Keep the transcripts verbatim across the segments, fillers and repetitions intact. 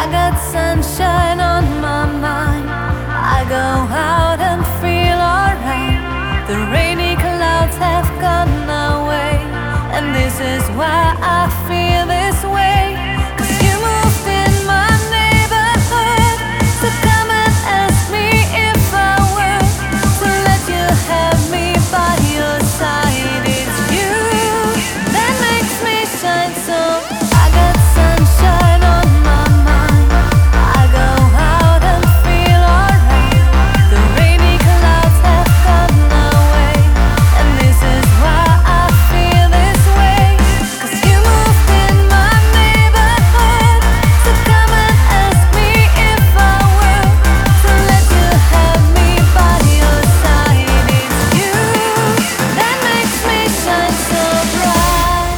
got sunshine on my mind. I go out and feel alright. The rainy clouds have gone away, and this is why I feel this way. 'Cause you moved in my neighborhood, so come and ask me if I were to let you have me by your side. It's you that makes me shine so. I got sunshine on my mind. I go out and feel alright. The rainy clouds have gone away, and this is why I feel this way. 'Cause you moved in my neighborhood, so come and ask me if I were to let you have me by your side. It's you that makes me shine so bright.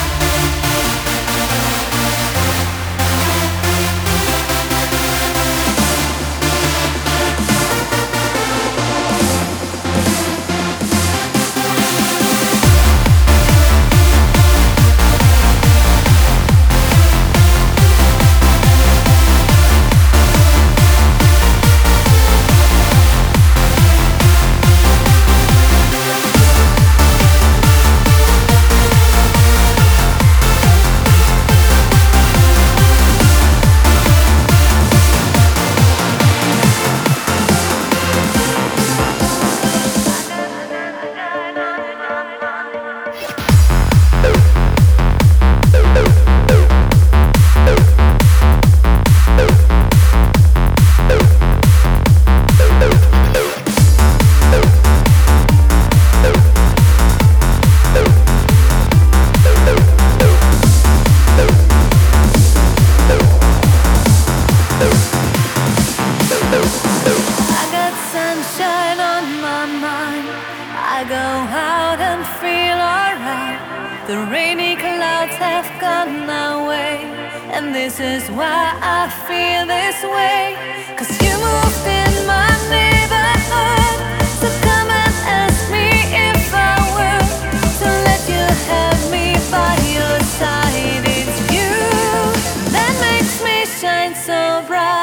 I got sunshine on my mind. I go out and feel alright. The rainy clouds have gone away, and this is why I feel this way. 'Cause you moved in my neighborhood, so come and ask me if I were to let you have me by your side. It's you that makes me shine so bright.